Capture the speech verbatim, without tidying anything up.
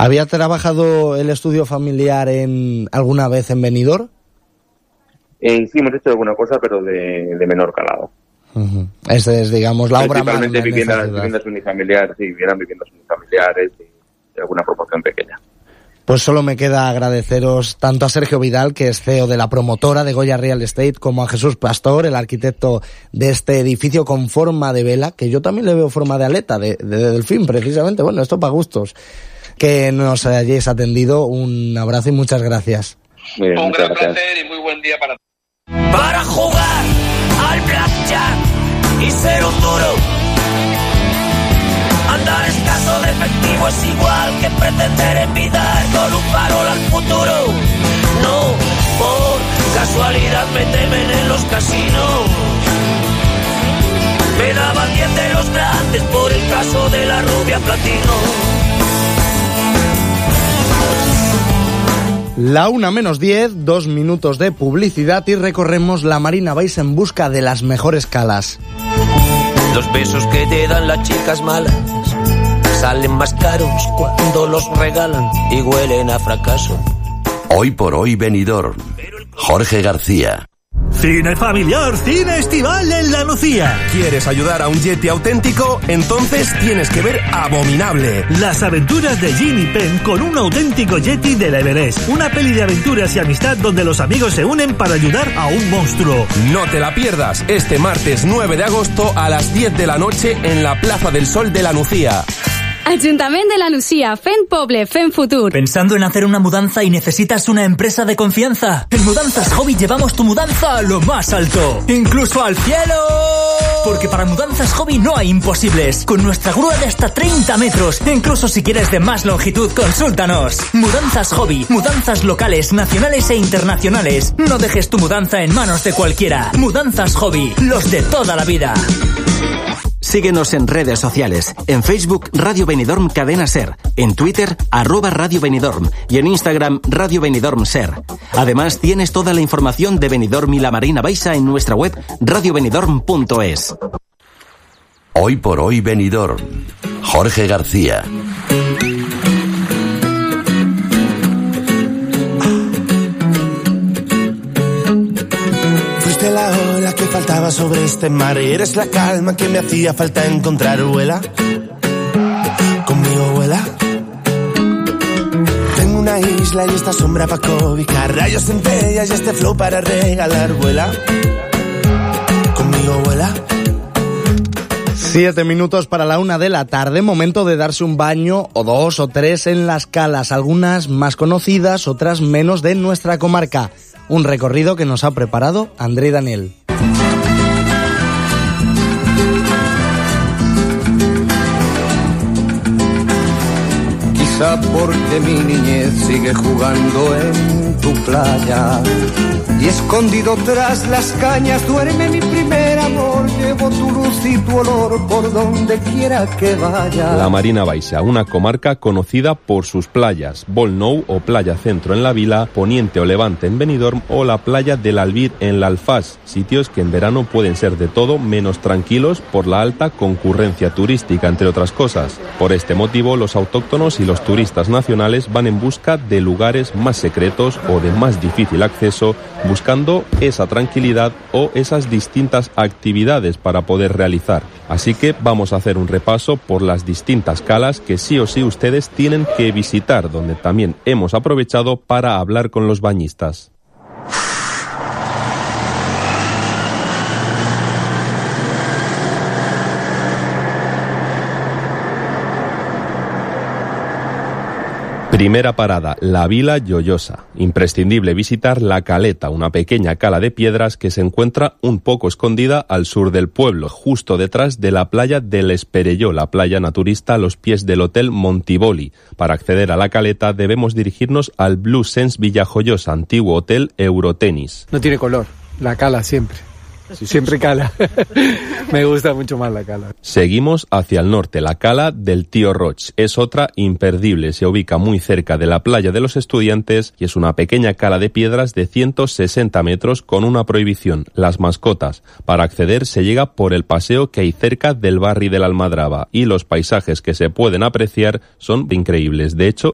¿Había trabajado el estudio familiar en alguna vez en Benidorm? Eh, sí, hemos hecho alguna cosa, pero de, de menor calado. Uh-huh. Esa es, digamos, la obra más Principalmente viviendas, viviendas unifamiliares, sí, vivían viviendas unifamiliares y de alguna proporción pequeña. Pues solo me queda agradeceros tanto a Sergio Vidal, que es C E O de la promotora de Goya Real Estate, como a Jesús Pastor, el arquitecto de este edificio con forma de vela, que yo también le veo forma de aleta, de, de, de delfín, precisamente. Bueno, esto para gustos. Que nos hayáis atendido. Un abrazo y muchas gracias. Bien, Un muchas gran gracias. placer y muy buen día para Para jugar al blackjack y ser un duro. Andar escaso de efectivo es igual que pretender envidar con un farol al futuro. No, por casualidad me temen en los casinos. Me daban diez de los grandes por el caso de la rubia platino. La una menos diez, dos minutos de publicidad y recorremos la Marina Vais en busca de las mejores calas. Los besos que te dan las chicas malas salen más caros cuando los regalan y huelen a fracaso. Hoy por hoy Benidorm. Jorge García. Cine familiar, cine estival en La Nucía. ¿Quieres ayudar a un Yeti auténtico? Entonces tienes que ver Abominable. Las aventuras de Ginny Penn con un auténtico Yeti del Everest. Una peli de aventuras y amistad donde los amigos se unen para ayudar a un monstruo. No te la pierdas este martes nueve de agosto a las diez de la noche en la Plaza del Sol de La Nucía. Ajuntament de la Nucía, fent poble, fent futur. ¿Pensando en hacer una mudanza y necesitas una empresa de confianza? En Mudanzas Hobby llevamos tu mudanza a lo más alto, incluso al cielo. Porque para Mudanzas Hobby no hay imposibles. Con nuestra grúa de hasta treinta metros, incluso si quieres de más longitud, consúltanos. Mudanzas Hobby, mudanzas locales, nacionales e internacionales. No dejes tu mudanza en manos de cualquiera. Mudanzas Hobby, los de toda la vida. Síguenos en redes sociales. En Facebook, Radio Benidorm Cadena Ser. En Twitter, arroba Radio Benidorm. Y en Instagram, Radio Benidorm Ser. Además, tienes toda la información de Benidorm y la Marina Baixa en nuestra web radio benidorm punto es. Hoy por hoy Benidorm. Jorge García. Fuiste la ola que faltaba sobre este mar. Eres la calma que me hacía falta encontrar. Vuela conmigo, vuela. Tengo una isla y esta sombra pa' cobijar. Rayos, centellas y este flow para regalar. Vuela conmigo, vuela. Siete minutos para la una de la tarde, momento de darse un baño o dos o tres en las calas, algunas más conocidas, otras menos de nuestra comarca. Un recorrido que nos ha preparado André Daniel. Quizá porque mi niñez sigue jugando en tu playa y escondido tras las cañas duerme mi primer amor. Llevo tu luz y tu olor por donde quiera que vaya. La Marina Baixa, una comarca conocida por sus playas, Bolnou o Playa Centro en la Vila, Poniente o Levante en Benidorm o la playa del Albir en la Alfaz, sitios que en verano pueden ser de todo menos tranquilos por la alta concurrencia turística, entre otras cosas. Por este motivo, los autóctonos y los turistas nacionales van en busca de lugares más secretos o de más difícil acceso, buscando esa tranquilidad o esas distintas actividades para poder realizar. Así que vamos a hacer un repaso por las distintas calas que sí o sí ustedes tienen que visitar, donde también hemos aprovechado para hablar con los bañistas. Primera parada, la Vila Lloyosa. Imprescindible visitar La Caleta, una pequeña cala de piedras que se encuentra un poco escondida al sur del pueblo, justo detrás de la playa del Esperelló, la playa naturista a los pies del Hotel Montiboli. Para acceder a La Caleta debemos dirigirnos al Blue Sense Villajoyosa, antiguo hotel Eurotenis. No tiene color, la cala siempre. Siempre cala. Me gusta mucho más la cala. Seguimos hacia el norte. La cala del Tío Roch es otra imperdible. Se ubica muy cerca de la playa de los Estudiantes y es una pequeña cala de piedras de ciento sesenta metros con una prohibición: las mascotas. Para acceder se llega por el paseo que hay cerca del barri de la Almadraba y los paisajes que se pueden apreciar son increíbles. De hecho,